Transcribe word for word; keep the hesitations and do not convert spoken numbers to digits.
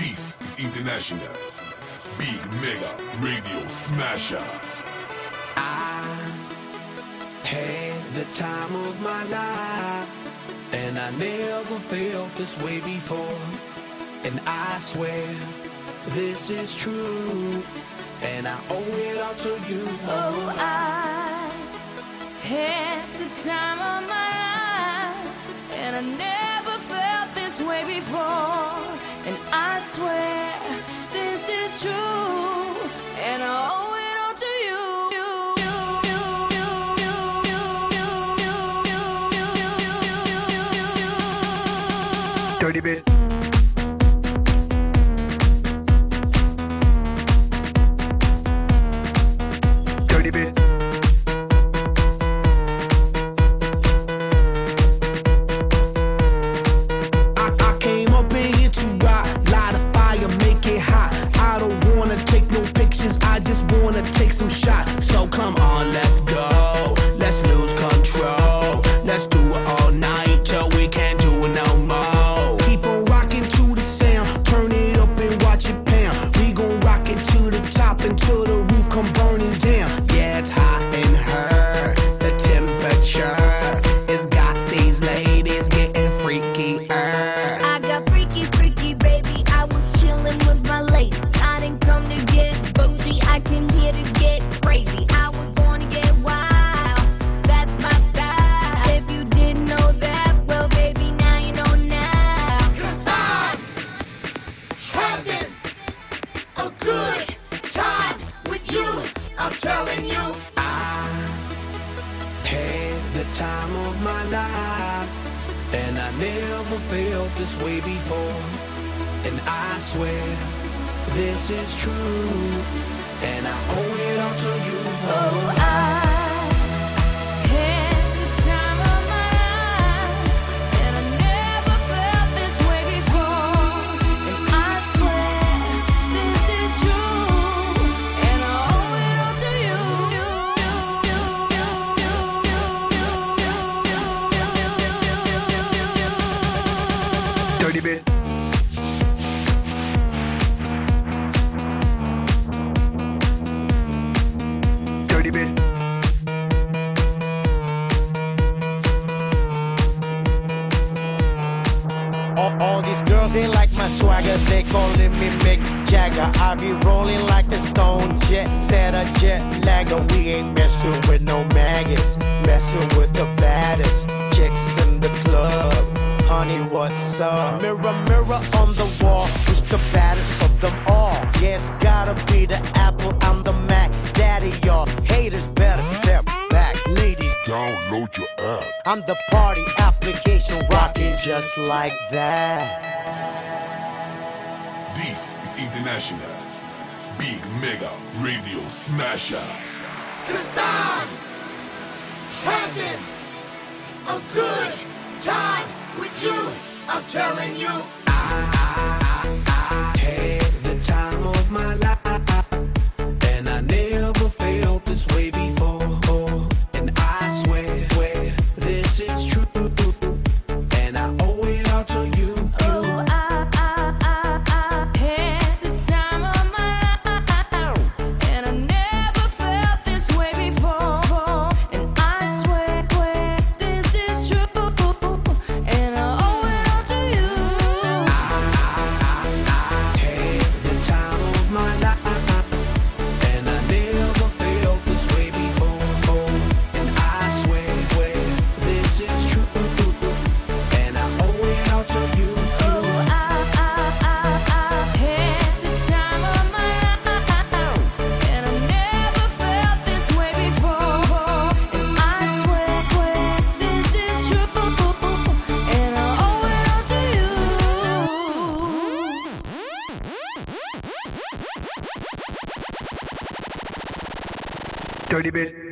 This is International Big Mega Radio Smasher. I had the time of my life, and I never felt this way before. And I swear this is true, and I owe it all to you. Oh, I had the time of my life, and I never felt this way before. And I swear this is true, and I owe it all to you. Dirty bit. Dirty bit. I, I came up in here to rock, light a fire, make it hot. I don't wanna take no pictures, I just wanna take some shots. So come on, let's go, let's lose control. Let's do it all night till we can't do it no more. Keep on rocking to the sound, turn it up and watch it pound. We gon' rock it to the top until the roof come burning down. Yeah, it's hot in her, the temperature has got these ladies getting freaky. I got freaky, freaky, baby. I was chillin' with my ladies. I didn't come to get bougie, I came here to get crazy. I was born to get wild, that's my style. If you didn't know that, well, baby, now you know now. 'Cause I'm having a good time with you, I'm telling you. I had the time of my life, and I never felt this way before. And I swear this is true, and I owe it all to you. Oh, I had the time of my life, and I never felt this way before. And I swear this is true, and I owe it all to you. Dirty bit. Dirty bit. All, all these girls, they like my swagger, they calling me Mick Jagger. I be rolling like a stone jet, set a jet lagger. We ain't messing with no maggots, messing with the baddest chicks in the club. Honey, what's up? Mirror, mirror on the wall, who's the baddest of them all? Yeah, it's gotta be the Apple, I'm the Mac. Daddy, y'all haters better step back. Ladies, Download your app. I'm the party application rocking just like that. This is International Big Mega Radio Smasher. 'Cause I'm having a good time with you, I'm telling you. I had the time of my life, and I never felt this way before. And I swear, swear this is true, and I owe it all to you. Oh, I, I, I, I had the time of my life, and I never felt this way before. And I swear, swear this is true, and I owe it all to you. I had the time of my life, and I never felt this way before. And I swear, swear this is true, and I owe it all to you. Oh, I, I, I, I had the time of my life, and I never felt this way before. And I swear, swear this is true, and I owe it all to you. Dirty bit.